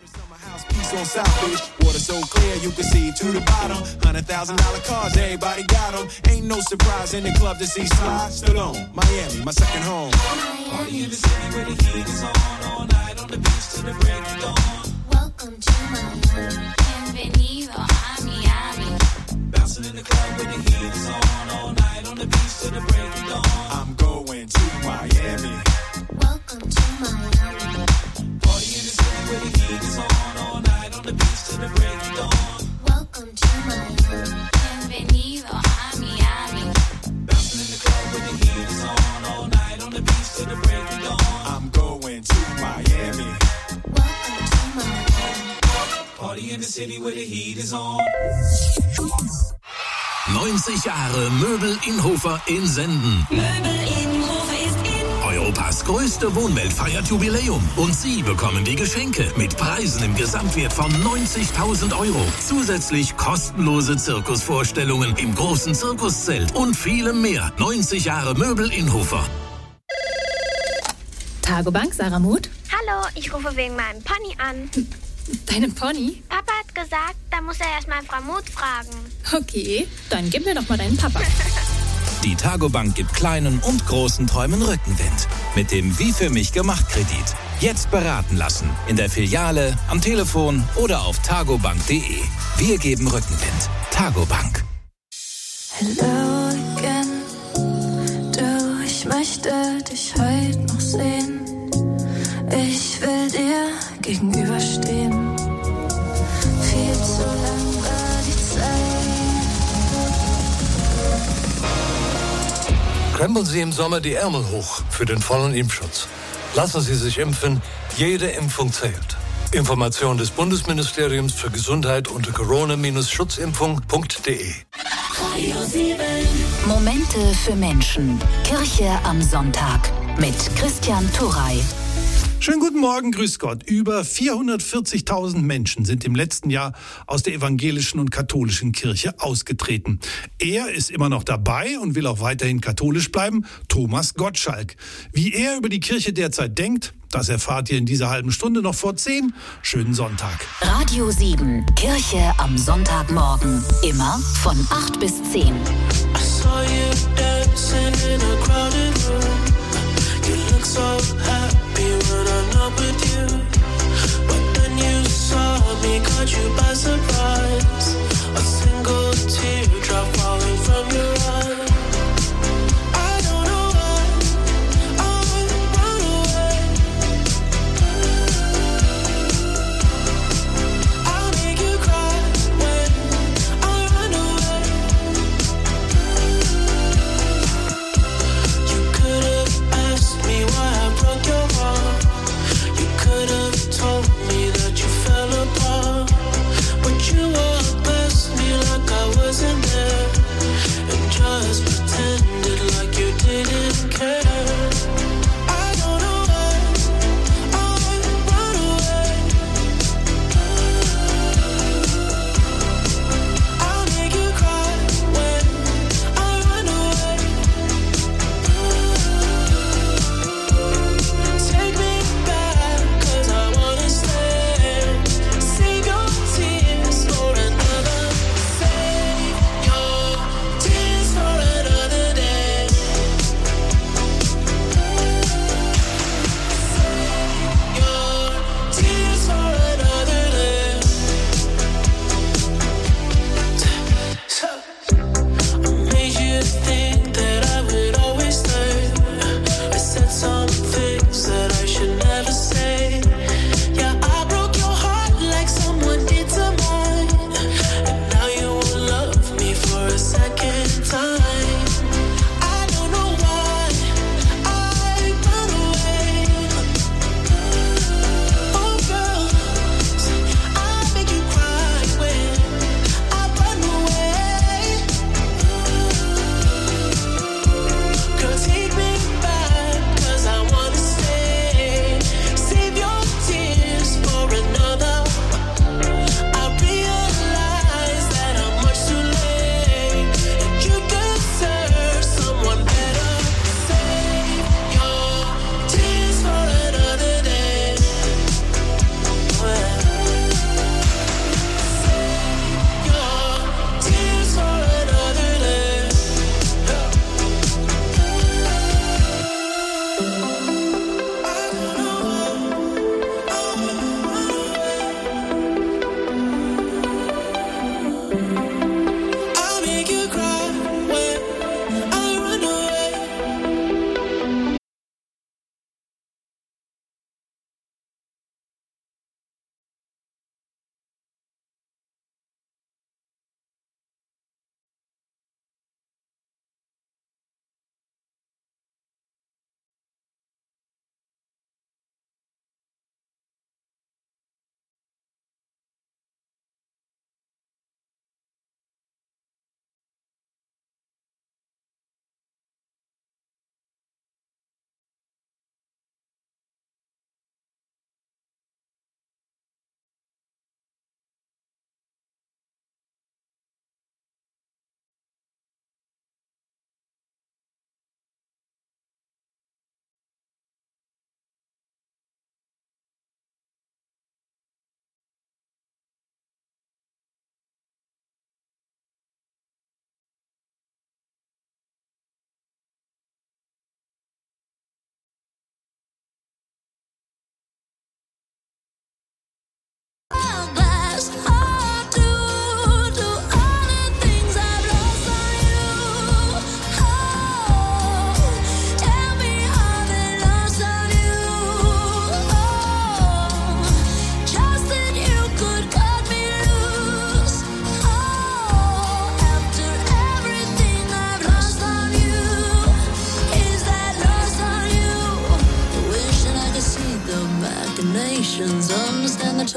On South Beach, water so clear you can see to the bottom. $100,000 cars, everybody got them. Ain't no surprise in the club to see Sly Stallone. Miami, my second home. Party in the city where the heat is on. All night on the beach till the break of dawn. Welcome to Miami. Bienvenido a Miami. Bouncing in the club where the heat is on. All night on the beach till the break of dawn. I'm going to Miami. Welcome to Miami. Party in the city where the heat is on. All night on the beach till the break of dawn. Welcome to Miami. Bienvenido a Miami. Bouncing in the club where the heat is on. All night on the beach till the break of dawn. I'm going to Miami. Welcome to Miami. Party in the city where the heat is on. 90 Jahre Möbel Inhofer in Senden. Möbel Inhofer ist in. Europas größte Wohnwelt feiert Jubiläum und Sie bekommen die Geschenke mit Preisen im Gesamtwert von 90.000 €. Zusätzlich kostenlose Zirkusvorstellungen im großen Zirkuszelt und vielem mehr. 90 Jahre Möbel Inhofer. Tagobank, Sarah Muth. Hallo, ich rufe wegen meinem Pony an. Deinem Pony? Papa hat gesagt, da muss er erstmal Frau Muth fragen. Okay, dann gib mir doch mal deinen Papa. Die Tagobank gibt kleinen und großen Träumen Rückenwind. Mit dem Wie für mich gemacht Kredit. Jetzt beraten lassen. In der Filiale, am Telefon oder auf tagobank.de. Wir geben Rückenwind. Tagobank. Hello again. Du, ich möchte dich heute noch sehen. Ich will dir gegenüberstehen. Viel zu lang war die Zeit. Krempeln Sie im Sommer die Ärmel hoch für den vollen Impfschutz. Lassen Sie sich impfen. Jede Impfung zählt. Information des Bundesministeriums für Gesundheit unter corona-schutzimpfung.de. Momente für Menschen. Kirche am Sonntag mit Christian Turrey. Schönen guten Morgen, grüß Gott. Über 440.000 Menschen sind im letzten Jahr aus der evangelischen und katholischen Kirche ausgetreten. Er ist immer noch dabei und will auch weiterhin katholisch bleiben, Thomas Gottschalk. Wie er über die Kirche derzeit denkt, das erfahrt ihr in dieser halben Stunde noch vor 10. Schönen Sonntag. Radio 7, Kirche am Sonntagmorgen. Immer von 8 bis 10. I saw you dancing in a crowded room. You look so happy when I'm not with you. But then you saw me, caught you by surprise. A single teardrop falling from your eye. I don't know why I run away. I'll make you cry when I run away. You could have asked me why I broke your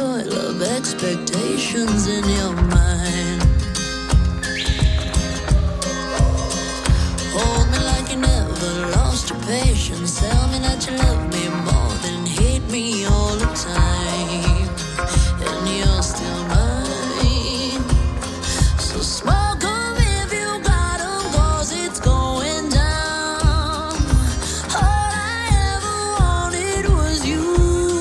soil of expectations in your mind. Hold me like you never lost your patience. Tell me that you love me more than hate me all the time. And you're still mine. So smoke 'em if you got 'em, 'cause it's going down. All I ever wanted was you.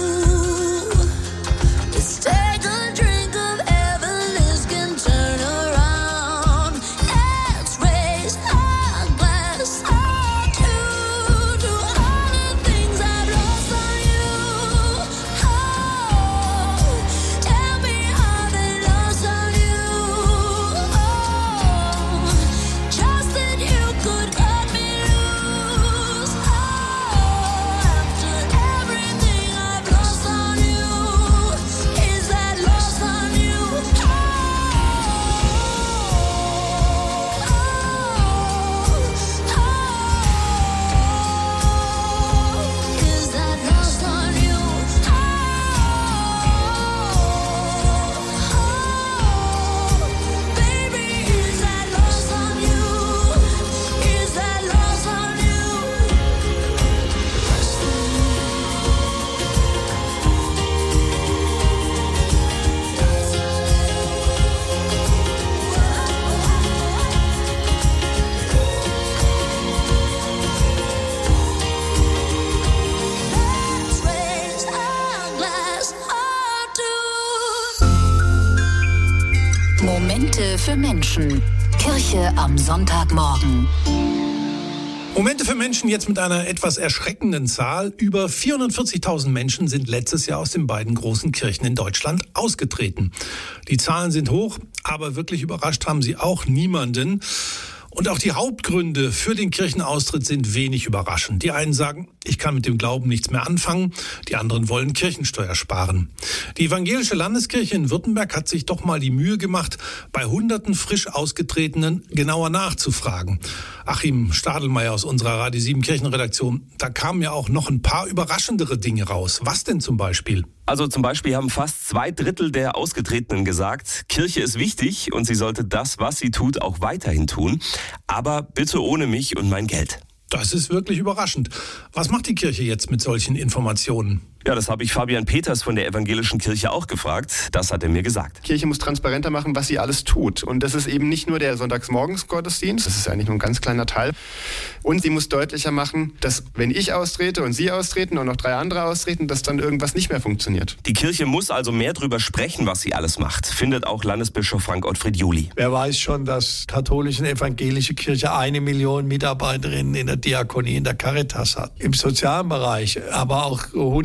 Let's take a drink of heaven, this can turn around. Let's raise our glass all to all the things I've lost on you. Oh, tell me how they lost on you. Oh, just that you could cut me loose. Oh, after everything I've lost on you, is that lost on you? Is that lost on you? Baby, is that lost on you? Is that lost on you? Let's raise our glass all to Momente für Menschen. Kirche am Sonntagmorgen. Momente für Menschen jetzt mit einer etwas erschreckenden Zahl. Über 440.000 Menschen sind letztes Jahr aus den beiden großen Kirchen in Deutschland ausgetreten. Die Zahlen sind hoch, aber wirklich überrascht haben sie auch niemanden. Und auch die Hauptgründe für den Kirchenaustritt sind wenig überraschend. Die einen sagen, ich kann mit dem Glauben nichts mehr anfangen. Die anderen wollen Kirchensteuer sparen. Die Evangelische Landeskirche in Württemberg hat sich doch mal die Mühe gemacht, bei Hunderten frisch Ausgetretenen genauer nachzufragen. Achim Stadelmeier aus unserer Radio 7 Kirchenredaktion, da kamen ja auch noch ein paar überraschendere Dinge raus. Was denn zum Beispiel? Also zum Beispiel haben fast 2/3 der Ausgetretenen gesagt, Kirche ist wichtig und sie sollte das, was sie tut, auch weiterhin tun. Aber bitte ohne mich und mein Geld. Das ist wirklich überraschend. Was macht die Kirche jetzt mit solchen Informationen? Ja, das habe ich Fabian Peters von der Evangelischen Kirche auch gefragt. Das hat er mir gesagt. Die Kirche muss transparenter machen, was sie alles tut. Und das ist eben nicht nur der Sonntagsmorgensgottesdienst, das ist eigentlich nur ein ganz kleiner Teil. Und sie muss deutlicher machen, dass wenn ich austrete und Sie austreten und noch 3 andere austreten, dass dann irgendwas nicht mehr funktioniert. Die Kirche muss also mehr drüber sprechen, was sie alles macht, findet auch Landesbischof Frank Ottfried Juli. Wer weiß schon, dass katholische und evangelische Kirche 1 Million Mitarbeiterinnen in der Diakonie, in der Caritas hat. Im sozialen Bereich, aber auch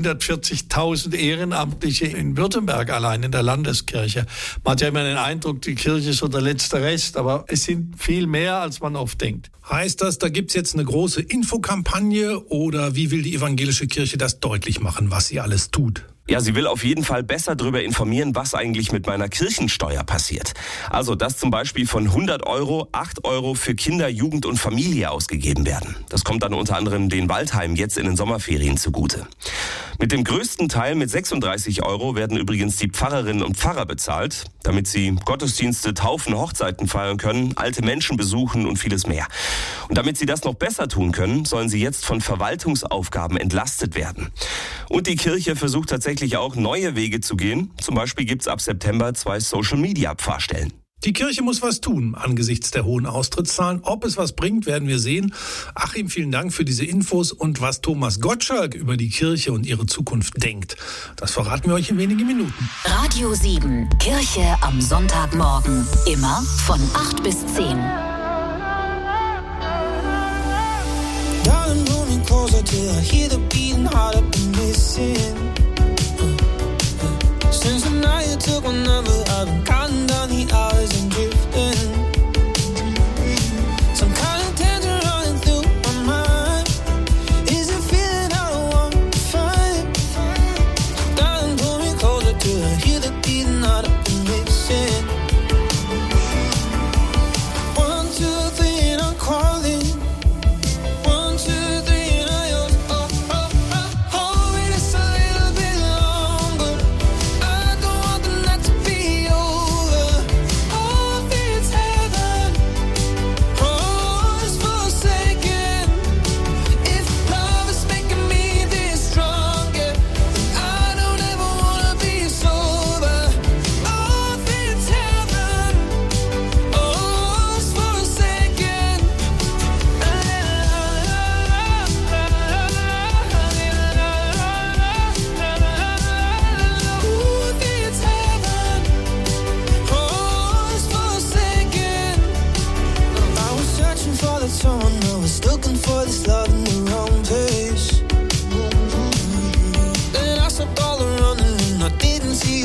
140.000 Ehrenamtliche in Württemberg allein in der Landeskirche. Man hat ja immer den Eindruck, die Kirche ist so der letzte Rest, aber es sind viel mehr, als man oft denkt. Heißt das, da gibt's jetzt eine große Infokampagne oder wie will die Evangelische Kirche das deutlich machen, was sie alles tut? Ja, sie will auf jeden Fall besser darüber informieren, was eigentlich mit meiner Kirchensteuer passiert. Also, dass zum Beispiel von 100 Euro 8 Euro für Kinder, Jugend und Familie ausgegeben werden. Das kommt dann unter anderem den Waldheimen jetzt in den Sommerferien zugute. Mit dem größten Teil mit 36 Euro werden übrigens die Pfarrerinnen und Pfarrer bezahlt, damit sie Gottesdienste, Taufen, Hochzeiten feiern können, alte Menschen besuchen und vieles mehr. Und damit sie das noch besser tun können, sollen sie jetzt von Verwaltungsaufgaben entlastet werden. Und die Kirche versucht tatsächlich auch neue Wege zu gehen. Zum Beispiel gibt es ab September 2 Social-Media-Pfarrstellen. Die Kirche muss was tun angesichts der hohen Austrittszahlen. Ob es was bringt, werden wir sehen. Achim, vielen Dank für diese Infos und was Thomas Gottschalk über die Kirche und ihre Zukunft denkt. Das verraten wir euch in wenigen Minuten. Radio 7, Kirche am Sonntagmorgen. Immer von 8 bis 10. Darling, hold me closer till I hear the beating heart up and missing. Since the night you took my number, I've been counting down the hours and drifting. Some kind of tension running through my mind. Is it feeling I don't want to find? Darling, pull me closer till I hear the beating heart up and missing. 1, 2, 3 and I'm calling. 1, 2, 3 and I hold me just a little bit longer. I don't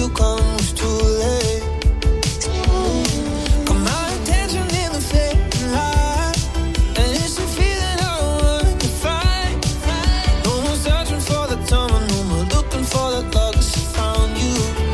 comes too late. Got my attention in the fading light, and it's a feeling I want to find. No more searching for the time, no more looking for the love that's found you.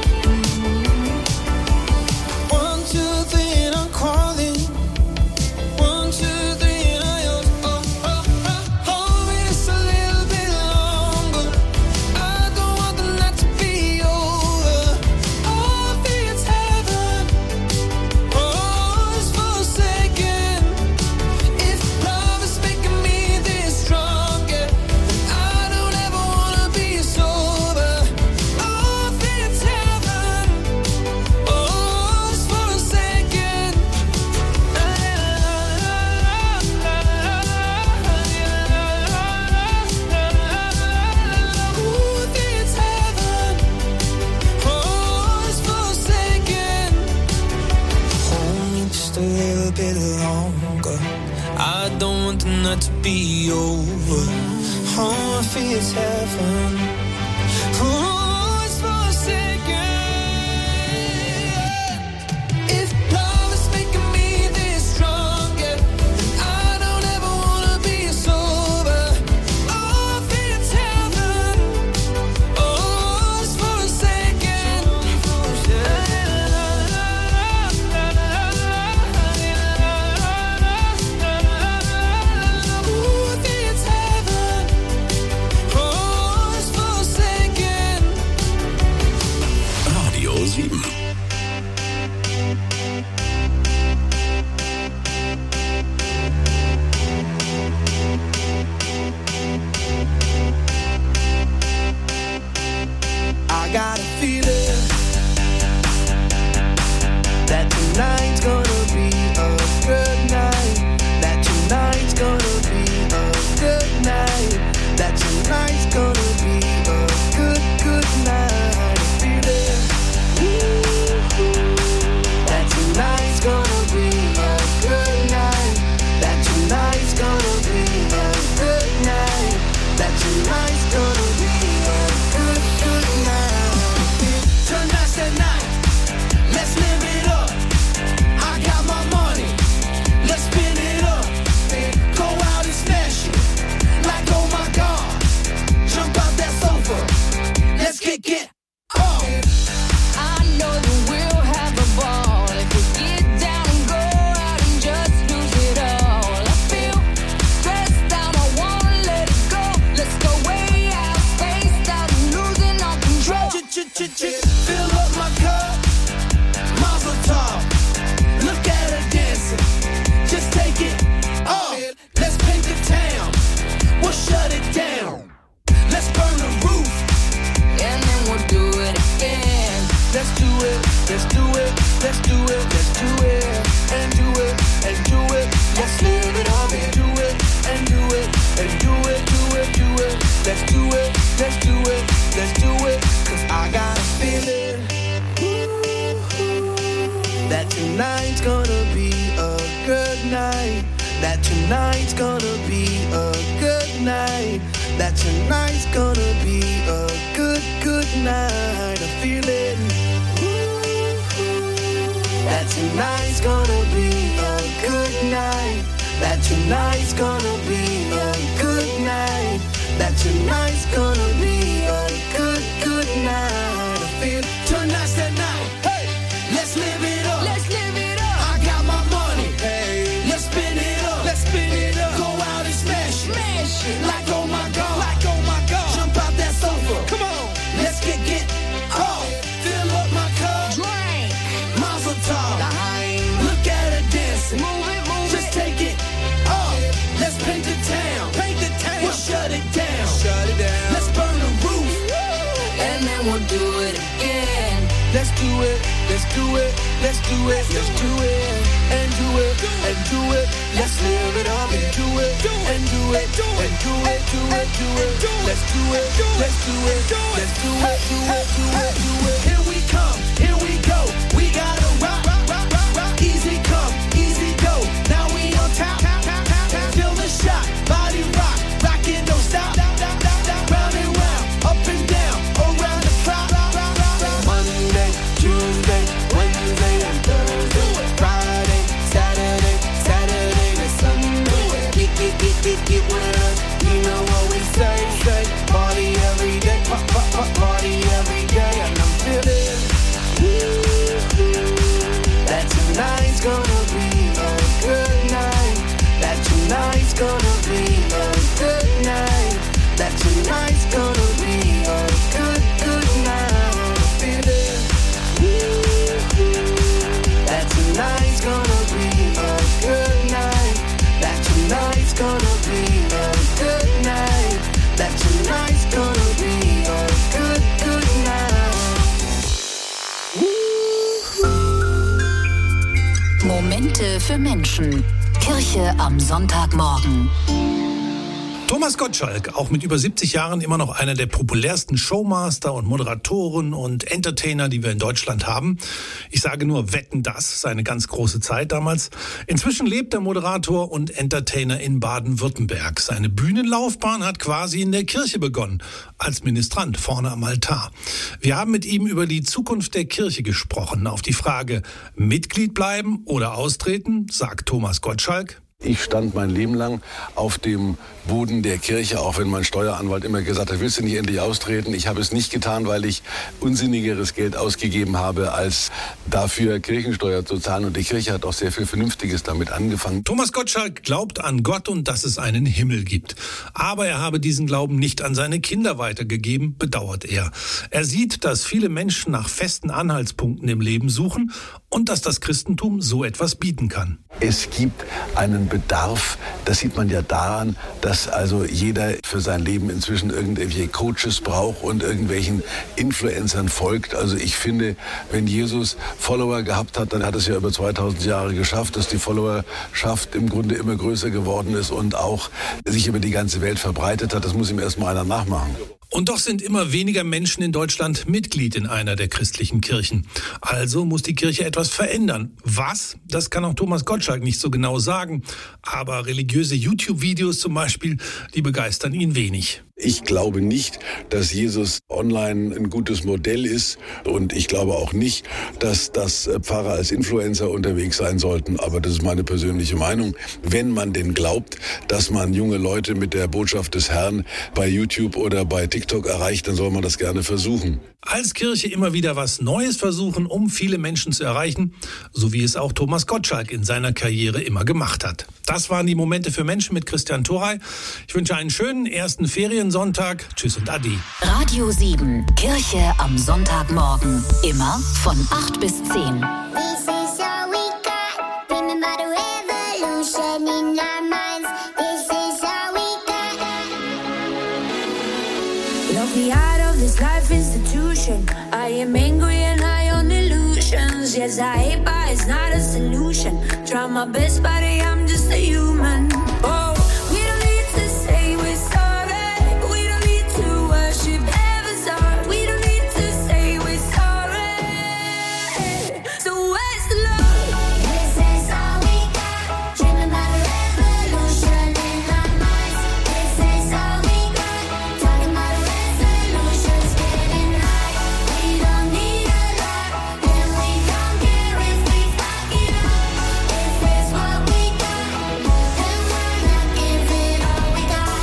1, 2, 3, and I'm calling. 1, 2, 3, and I yours. Hold me just a little bit longer. I don't want the night to be over. Oh, I feel it's heaven. Oh, it's for a second. If love is making me this stronger, then I don't ever wanna be sober. Oh, I feel it's heaven. Oh, it's for a second. Ooh, I feel it's heaven. Oh, it's for a second. Hold me just a little bit longer. I don't want the night to be over. Oh, I feel it's heaven. Oh, it's for a second. If love is making me this stronger, then I don't ever wanna be sober. Oh, I feel it's heaven. Oh, it's for a second. Ooh, I feel it's heaven. Oh, it's for a second. Radio 7. I got a feeling that tonight's gonna be a good night. That tonight's gonna be a good night. That tonight's gonna be a good, good night. A feeling that tonight's gonna be a good night. That tonight's gonna be a good night. That tonight's gonna be a good, good night. Tonight's the night. Let's live it up. I got my money. Let's spin it up. Go out and smash it. Like, oh my God. Jump out that sofa. Let's kick it off. I know that we'll have a ball if we get down and go out and just lose it all. I feel stressed out, I wanna let it go. Let's go way out, spaced out, and losing all control. Fill up my cup, Mazel tov. Look at her dancing, just take it off. Let's paint the town, we'll shut it down. Let's burn the roof, and then we'll do it again. Let's do it, let's do it, let's do it, let's do it, and do it, and do it. Let's live it up and do it, and do it, and do it, do it, do it. Let's do it, let's do it, let's do it. 'Cause I got a feeling that tonight's gonna be a good night. That tonight's gonna be a good night. That tonight's gonna be a good, good night. A feeling that tonight's gonna be a good night. That tonight's gonna be a good night. That tonight's gonna be a good, good night. I feel tonight's the night. Hey, let's live it up. Let's live it up. I got my money. Hey, let's spin it up. Let's spin it up. Go out and smash it. Smash it. Like oh my God. Like oh my God. Jump out that sofa. Come on. Let's get off. Fill up my cup. Drink. Mazel tov. Look at her dancing. Move it, move just it. Take it off. Let's paint the town. Paint the town. We'll shut it down. Shut it down. Let's burn the roof. And then we'll do it again. Let's do it, let's do it, let's do it, let's do it, and do it, and do it. Let's live it up and do it, and do it, and do it, do it, do it. Let's do it, let's do it, let's do it, do it, do it, do it. Here we come, here we go. We gotta rock, rock, rock, rock, rock. Easy come, easy go. Now we on top, feel the shot, body rock, rockin', don't stop. Round and round, up and down, around the clock. Monday, Momente für Menschen. Kirche am Sonntagmorgen. Thomas Gottschalk, auch mit über 70 Jahren immer noch einer der populärsten Showmaster und Moderatoren und Entertainer, die wir in Deutschland haben. Ich sage nur Wetten, das, seine ganz große Zeit damals. Inzwischen lebt der Moderator und Entertainer in Baden-Württemberg. Seine Bühnenlaufbahn hat quasi in der Kirche begonnen, als Ministrant vorne am Altar. Wir haben mit ihm über die Zukunft der Kirche gesprochen. Auf die Frage, Mitglied bleiben oder austreten, sagt Thomas Gottschalk: Ich stand mein Leben lang auf dem Boden der Kirche, auch wenn mein Steueranwalt immer gesagt hat, willst du nicht endlich austreten? Ich habe es nicht getan, weil ich unsinnigeres Geld ausgegeben habe, als dafür Kirchensteuer zu zahlen. Und die Kirche hat auch sehr viel Vernünftiges damit angefangen. Thomas Gottschalk glaubt an Gott und dass es einen Himmel gibt. Aber er habe diesen Glauben nicht an seine Kinder weitergegeben, bedauert er. Er sieht, dass viele Menschen nach festen Anhaltspunkten im Leben suchen und dass das Christentum so etwas bieten kann. Es gibt einen Bedarf, das sieht man ja daran, dass also jeder für sein Leben inzwischen irgendwelche Coaches braucht und irgendwelchen Influencern folgt. Also ich finde, wenn Jesus Follower gehabt hat, dann hat es ja über 2000 Jahre geschafft, dass die Followerschaft im Grunde immer größer geworden ist und auch sich über die ganze Welt verbreitet hat. Das muss ihm erstmal einer nachmachen. Und doch sind immer weniger Menschen in Deutschland Mitglied in einer der christlichen Kirchen. Also muss die Kirche etwas verändern. Was? Das kann auch Thomas Gottschalk nicht so genau sagen. Aber religiöse YouTube-Videos zum Beispiel, die begeistern ihn wenig. Ich glaube nicht, dass Jesus online ein gutes Modell ist und ich glaube auch nicht, dass Pfarrer als Influencer unterwegs sein sollten. Aber das ist meine persönliche Meinung. Wenn man denn glaubt, dass man junge Leute mit der Botschaft des Herrn bei YouTube oder bei TikTok erreicht, dann soll man das gerne versuchen. Als Kirche immer wieder was Neues versuchen, um viele Menschen zu erreichen, so wie es auch Thomas Gottschalk in seiner Karriere immer gemacht hat. Das waren die Momente für Menschen mit Christian Thoray. Ich wünsche einen schönen ersten Feriensonntag. Tschüss und Adi. Radio 7, Kirche am Sonntagmorgen. Immer von 8 bis 10. This is all we got. Remember the revolution in our minds. This is all we got. Lock me out of this life institution. I am angry and high on illusions. Yes, I hate, but it's not a solution. Try my best, but I'm just a human. Oh, we don't need to say we're sorry. We don't need to worship heaven's heart. We don't need to say we're sorry. So where's the love? This is all we got. Dreaming about a revolution in our minds. This is all we got. Talking about resolutions, getting high. We don't need a lot, and we don't care if we fuck it up. If it's what we got, then why not give it all we got?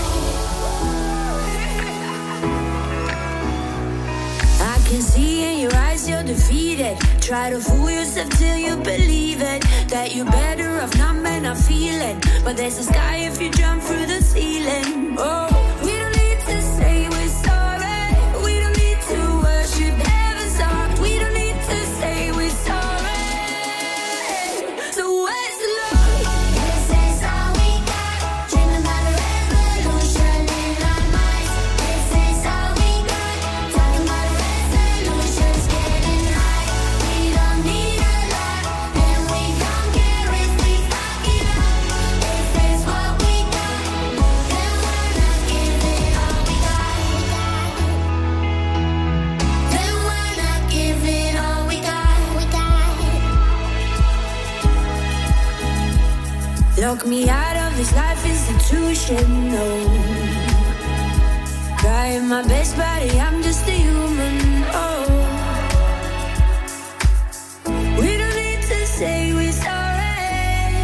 I can see in your eyes you're defeated. Try to fool yourself till you believe it. That you're better off not men are feeling. But there's a sky if you jump through the ceiling. Oh, we don't need to say we're sorry. We don't need to worship heaven's heart. We don't need to say we're sorry. So where's the love? This is all we got. Dreaming about a revolution in our minds. This is all we got. Talking about resolutions, getting high. We don't need a lot, and we don't care if we fuck it up. If it's what we got, then why not give it all we got? Then why not give it all we got? Lock me out of this life institution, no. Trying my best, buddy, I'm just a human, oh. We don't need to say we're sorry.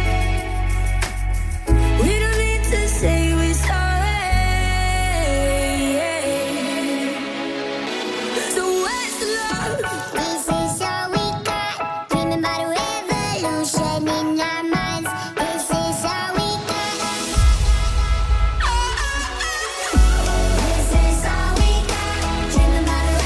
We don't need to say we're sorry. So where's the love? This is all we got. Dreaming about a revolution in our minds. This is all we got. This is all we got. Dreaming about a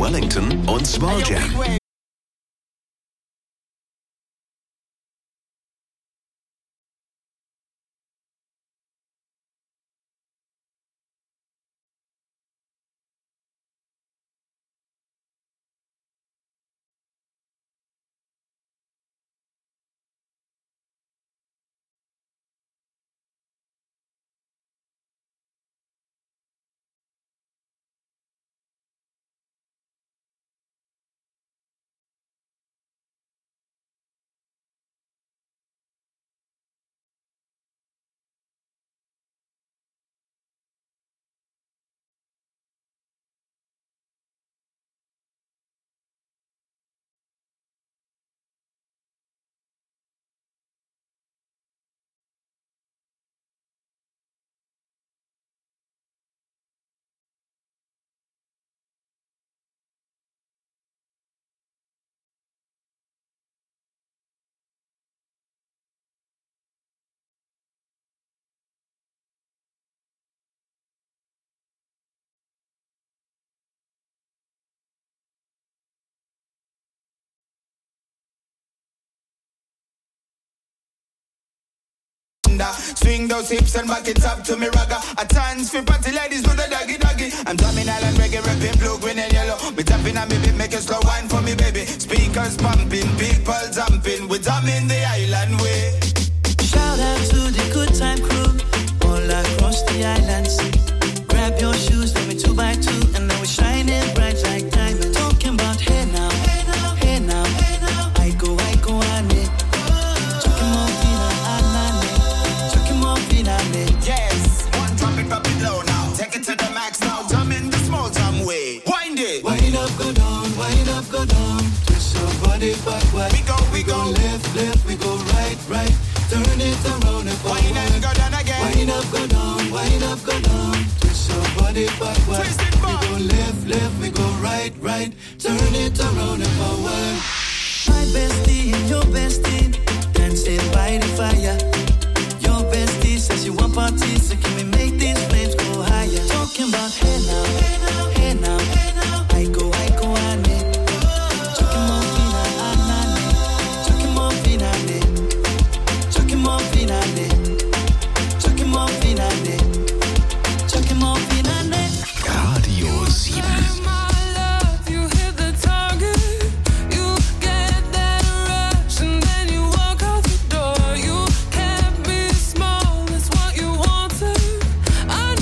Wellington und Small Jam. Swing those hips and back it up to me ragga. A dance for party ladies with a doggy doggy. I'm drumming island reggae, rapping blue, green and yellow. Me tapping on me beat, make a slow wine for me baby. Speakers pumping, people jumping. We drumming the island way. Shout out to the good time crew all across the island sea. Grab your shoes, let me 2 by 2, and now we're shining bright like diamonds. Talking about hey now, hey now, hey now, hey now. I go on it. Yes, one drop it low now. Take it to the max now. Jump in the small jam way. Wind it. Wind up, go down, wind up, go down. Twist your body backward. We go left, we go right. Turn it around and forward. Wind up, go down again. Wind up, go down, wind up, go down. Twist your body backward. Twist it back. We go left, we go right. Turn it around and forward. My bestie and your bestie dancing by the fire. Your bestie says you want parties, so can we make these flames go higher? Talking about hey now, hey now, hey now, hey now. I go on it. Talking more finale, talking more finale, talking more finale, talking more finale, talking more finale. Radio 7. I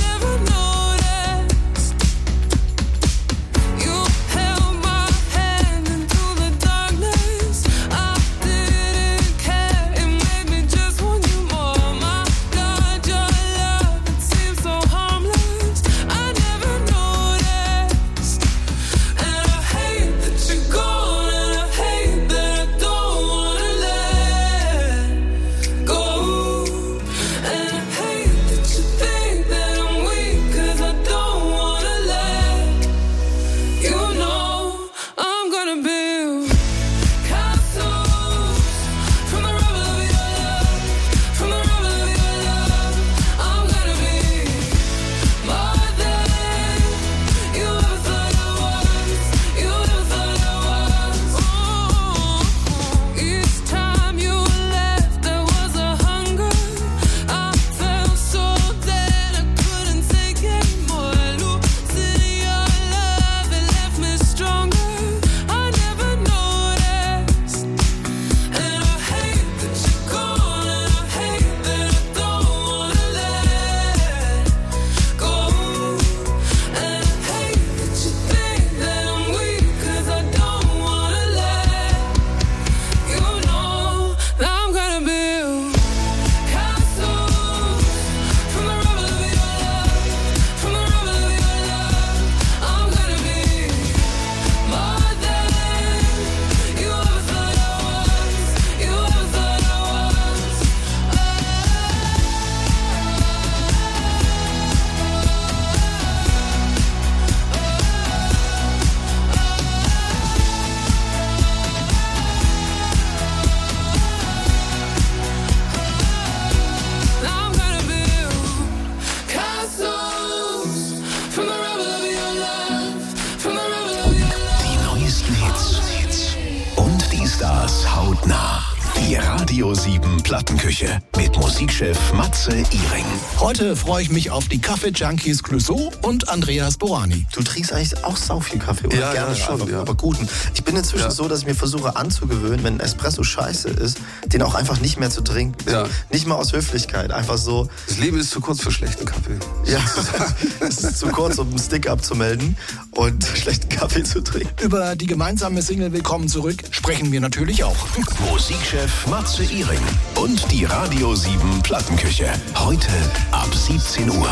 Hautnah. Die Radio 7 Plattenküche mit Musikchef Matze Iring. Heute freue ich mich auf die Kaffee-Junkies Clouseau und Andreas Borani. Du trinkst eigentlich auch sau viel Kaffee, oder? Ja, Gerne ja, schon, einfach, ja. aber guten. Ich bin inzwischen so, dass ich mir versuche anzugewöhnen, wenn ein Espresso scheiße ist, den auch einfach nicht mehr zu trinken. Ja. Nicht mal aus Höflichkeit, einfach so. Das Leben ist zu kurz für schlechten Kaffee. Ja, es ist zu kurz, um einen Stick abzumelden und schlechten Kaffee zu trinken. Über die gemeinsame Single Willkommen zurück sprechen wir natürlich auch. Musikchef Matze Iring und die Radio 7 Plattenküche. Heute ab 17 Uhr.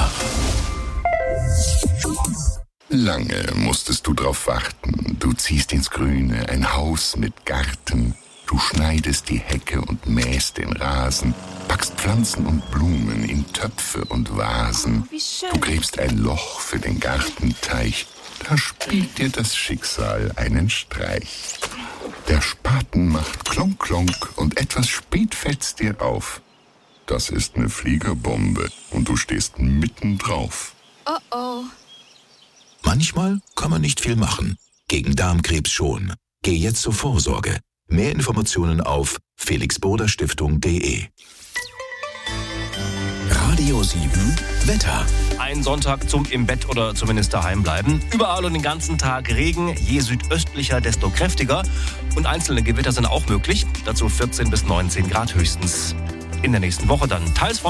Lange musstest du drauf warten. Du ziehst ins Grüne, ein Haus mit Garten. Du schneidest die Hecke und mähst den Rasen, packst Pflanzen und Blumen in Töpfe und Vasen. Du gräbst ein Loch für den Gartenteich. Da spielt dir das Schicksal einen Streich. Der Spaten macht Klonk, Klonk und etwas spät fällt's dir auf. Das ist eine Fliegerbombe und du stehst mitten drauf. Oh oh. Manchmal kann man nicht viel machen. Gegen Darmkrebs schon. Geh jetzt zur Vorsorge. Mehr Informationen auf felixboderstiftung.de. Radio 7 Wetter. Ein Sonntag zum im Bett oder zumindest daheim bleiben. Überall und den ganzen Tag Regen, je südöstlicher, desto kräftiger. Und einzelne Gewitter sind auch möglich. Dazu 14 bis 19 Grad höchstens. In der nächsten Woche dann teils